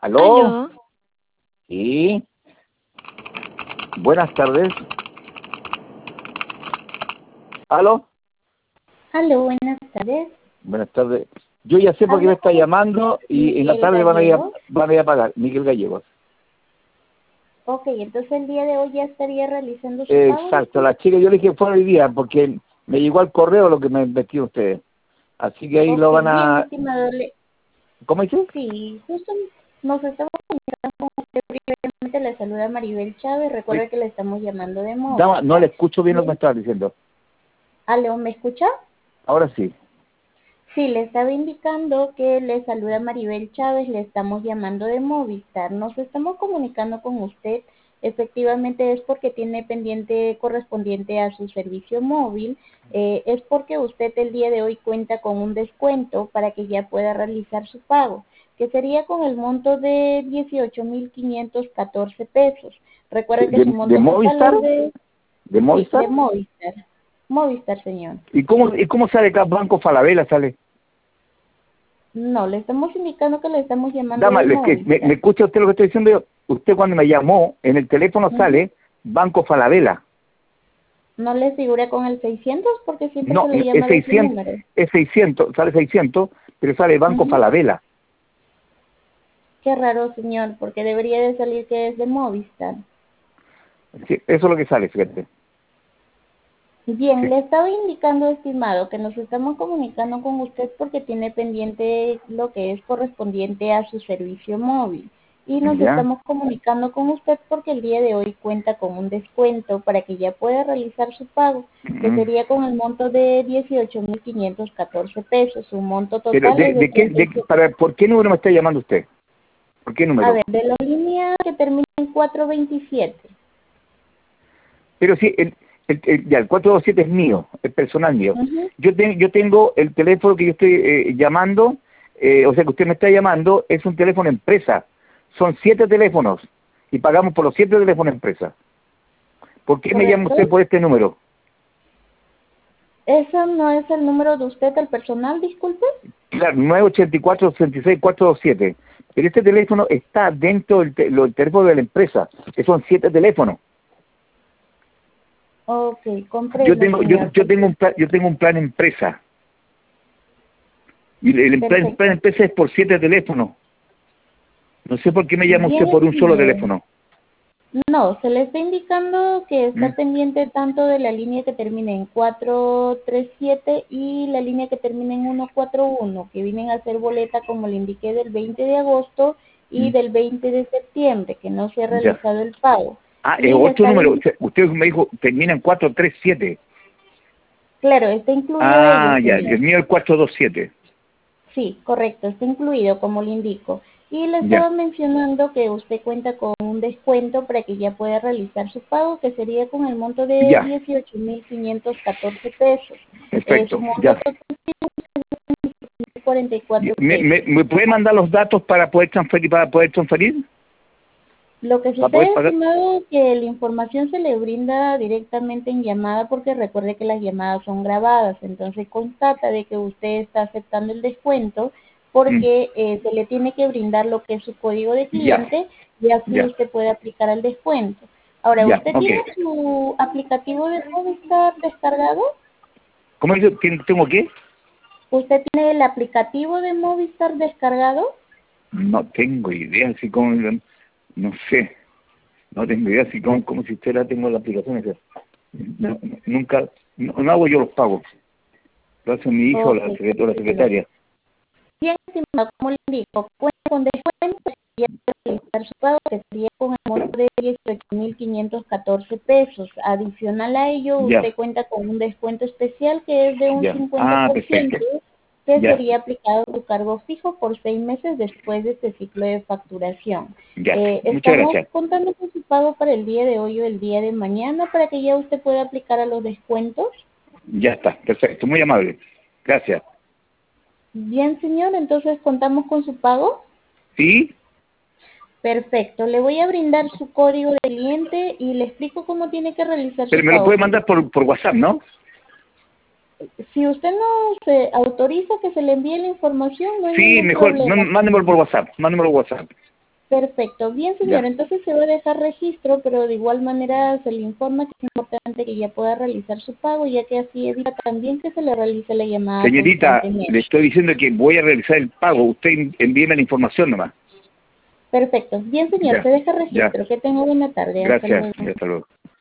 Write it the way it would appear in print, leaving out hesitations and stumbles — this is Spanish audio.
¿Aló? Aló, Sí. Buenas tardes. ¿Aló? aló, buenas tardes. Buenas tardes. Yo ya sé por qué me Hablo está con llamando y en la Miguel tarde Gallegos. van a ir a pagar. Miguel Gallegos. Ok, entonces el día de hoy ya estaría realizando su pago, Exacto. disculpe. La chica yo le dije fuera hoy día porque me llegó al correo lo que me metieron ustedes. Así que ahí Ok, lo van bien, a... estimado. ¿Cómo dice? Sí, justo nos estamos comunicando con usted. Primeramente le saluda Maribel Chávez. Oye, Recuerda que le estamos llamando de dama, no le Movistar. escucho bien lo que me Bien. estaba diciendo. Aló, ¿me escucha? Ahora sí. Sí, le estaba indicando que le saluda Maribel Chávez, le estamos llamando de Movistar. Nos estamos comunicando con usted. Efectivamente es porque tiene pendiente correspondiente a su servicio móvil. Es porque usted el día de hoy cuenta con un descuento para que ya pueda realizar su pago, que sería con el monto de 18.514 pesos. Recuerde que su ¿De monto total Movistar? es de, ¿De sí, Movistar? de Movistar. Movistar, señor. ¿Y cómo sale acá Banco Falabella? Sale. No, le estamos indicando que le estamos llamando Dama, de ¿me Movistar. escucha usted lo que estoy diciendo yo? Usted cuando me llamó, en el teléfono Ujú. sale Banco Falabella. No le figura con el 600 porque siempre se No, le es llama de ese 600, número. es 600, sale 600, pero sale Banco Ujú. Falabella. Qué raro, señor, porque debería de salir que es de Movistar. Sí, eso es lo que sale, fíjate. Bien, Sí. le estaba indicando, estimado, que nos estamos comunicando con usted porque tiene pendiente lo que es correspondiente a su servicio móvil. Y nos ¿Ya? estamos comunicando con usted porque el día de hoy cuenta con un descuento para que ya pueda realizar su pago, que Mm. sería con el monto de 18.514 pesos. Su monto Pero, total es de 37. ¿por qué número me está llamando usted? ¿Por qué A número? ver, de la línea que termina en 427. Pero sí, el 427 es mío, es personal mío. Ujú. Yo tengo el teléfono que yo estoy llamando, o sea que usted me está llamando, es un teléfono empresa. Son 7 teléfonos y pagamos por los 7 teléfonos empresa. ¿Por qué me llama ¿Correcto? usted por este número? ¿Eso no es el número de usted, el personal, disculpe? Claro, 984-66-427. Pero este teléfono está dentro del teléfono de la empresa, que son 7 teléfonos. Ok, Yo comprendo, tengo, yo, señor. yo tengo un plan empresa. Y el plan Perfecto. empresa es por 7 teléfonos. No sé por qué me llama usted Bien, por un solo estimado. teléfono. No, se le está indicando que ¿Mm? está pendiente tanto de la línea que termina en 437 y la línea que termina en 141, que vienen a ser boleta, como le indiqué, del 20 de agosto y ¿Mm? del 20 de septiembre, que no se ha Ya. realizado el pago. Ah, es Y le otro está número. Usted me dijo, termina en 437. claro, está incluido ello, Ah, ya. El señor. mío es 427. Sí, correcto, está incluido, como le indico. Y le Ya. estaba mencionando que usted cuenta con un descuento para que ya pueda realizar su pago, que sería con el monto de Ya. 18.514 pesos. Su Perfecto. monto Ya. total es 44 pesos. ¿Me puede mandar los datos para poder transferir? ¿Para poder transferir? Lo que ¿Para poder sucede, pagar? estimado, que la información se le brinda directamente en llamada porque recuerde que las llamadas son grabadas, entonces constata de que usted está aceptando el descuento Mm. porque se le tiene que brindar lo que es su código de Ya. cliente y así Ya. usted puede aplicar el descuento. Ahora, Ya. ¿usted Ok. tiene su aplicativo de Movistar descargado? ¿Cómo dice? ¿Tengo qué? ¿Usted tiene el aplicativo de Movistar descargado? No tengo idea, así como, no sé, no tengo idea, así como si usted la tengo la aplicación. Esa. Nunca, no hago yo los pagos, lo hace mi hija o Ok, la comprendo. secretaria. Bien, estimado, como le indico, cuenta con descuento y ya puede realizar su pago, que sería con el monto de 18.514 pesos. Adicional a ello, Ya, usted cuenta con un descuento especial que es de un ya, 50%, perfecto, que ya, sería aplicado a su cargo fijo por 6 meses después de este ciclo de facturación. ya, muchas Estamos gracias, contando con su pago para el día de hoy o el día de mañana para que ya usted pueda aplicar a los descuentos. ya está, perfecto, muy amable, gracias. Bien, señor, entonces contamos con su pago. ¿Sí? Perfecto, le voy a brindar su código de cliente y le explico cómo tiene que realizar Pero su me lo pago. puede mandar por WhatsApp, ¿no? Si usted no se autoriza que se le envíe la información, no hay Sí, ningún mejor, problema. mándemelo por WhatsApp, mándemelo por WhatsApp. Perfecto. Bien, señor, Ya. entonces se va a dejar registro, pero de igual manera se le informa que es importante que ya pueda realizar su pago, ya que así evita también que se le realice la llamada Señorita, le constantemente. estoy diciendo que voy a realizar el pago. Usted envíeme la información nomás. Perfecto. Bien, señor, Ya, se deja ya. registro. Que tenga buena tarde. Hasta Gracias. luego. Y hasta luego.